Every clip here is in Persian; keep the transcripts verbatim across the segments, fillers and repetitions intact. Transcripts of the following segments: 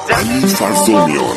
علی فرزانیان.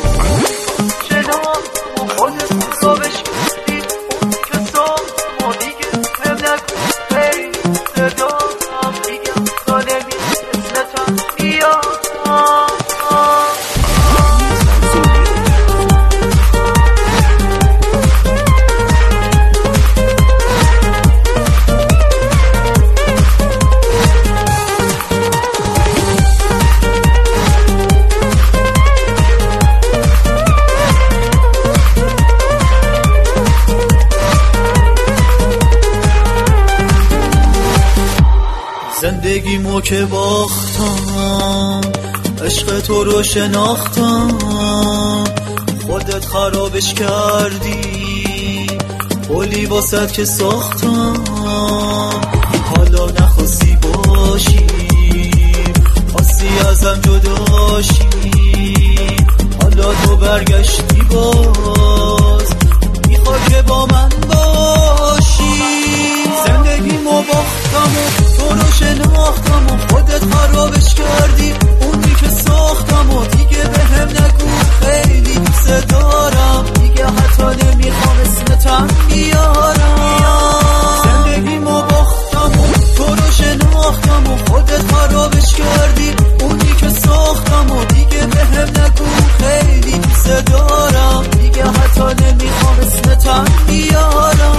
زندگیمو که باختم، عشق تو رو شناختم، خودت خرابش کردی، قولی واسد که ساختم. حالا نخواستی باشی، خواستی ازم جداشی، حالا تو برگشتی باز میخوای که با من باشی. زندگیمو باختم و تو رو شناختم و خودت خرابش کردی، اونی که ساختم و دیگه به هم نگو خیلی دوست دارم، دیگه حتی نمیخوام اسمتم بیارم. زندگیمو باختم و تو رو شناختم و خودت خرابش کردی، اونی که ساختم و دیگه به هم نگو خیلی دوست دارم، دیگه حتی نمیخوام اسمتم بیارم.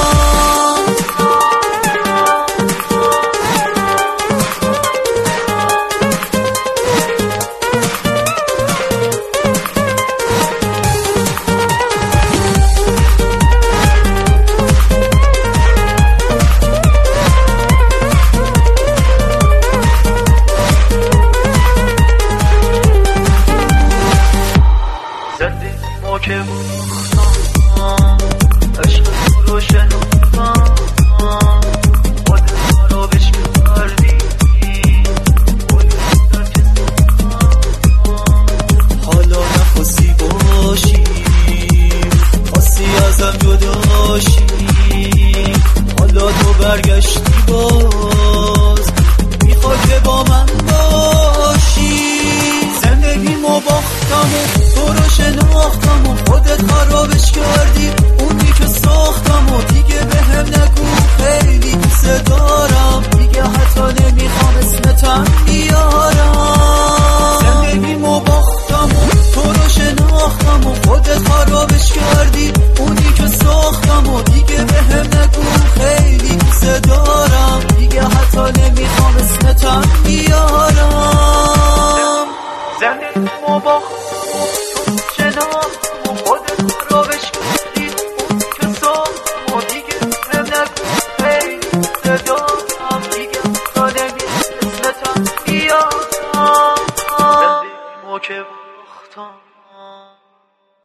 زندگیمو که باختم، عشق تو رو شناختم، خودت خرابش کردی، قولی واسد که ساختم. حالا نخواستی باشی، خواستی ازم جداشی، حالا تو برگشتی باز میخوای که با من باشی. زندگیمو باختم و تو رو شناختم و خودت خرابش کردی، اونی که ساختم و دیگه به هم نگو خیلی دوست دارم، دیگه حتی نمیخوام اسمتم بیارم. زندگیمو باختم و تو رو شناختم و خودت خرابش کردی، اونی که ساختم و دیگه به هم نگو خیلی دوست دارم، دیگه حتی نمیخوام اسمتم بیارم. زندگیمو باختم شناختم و خودت خرابش کردی، اونی که ساختم و دیگه به هم نگو خیلی دوست دارم، دیگه حتی نمیخوام اسمتم بیارم. زندگیمو که باختم